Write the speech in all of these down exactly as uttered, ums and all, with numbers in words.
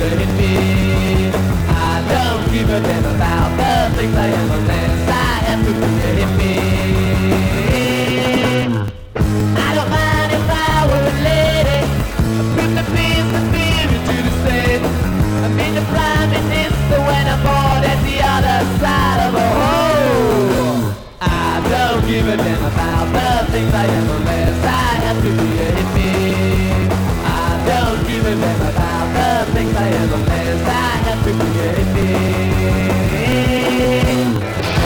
a hippie. I don't give a damn about the things I am unless I have to be a hippie. I don't mind if I were a lady. Put the peace and spirit to the state. I'm in the prime minister when I'm bored at the other side of a hole. I don't give a damn about the things I am unless I have to be a hippie. I don't give a damn about the things I am unless I have to be a hippie.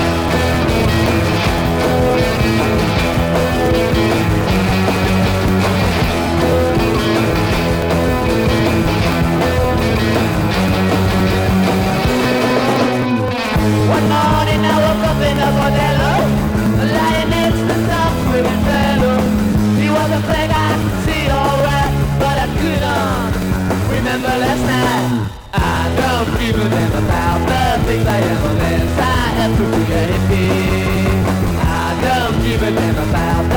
One morning I woke up in a bordello, lying next to some pretty fellow. He was a flag I could see alright, but I couldn't remember last night. I don't give a damn about the things I am unless I have to be a hippie. I don't give a damn about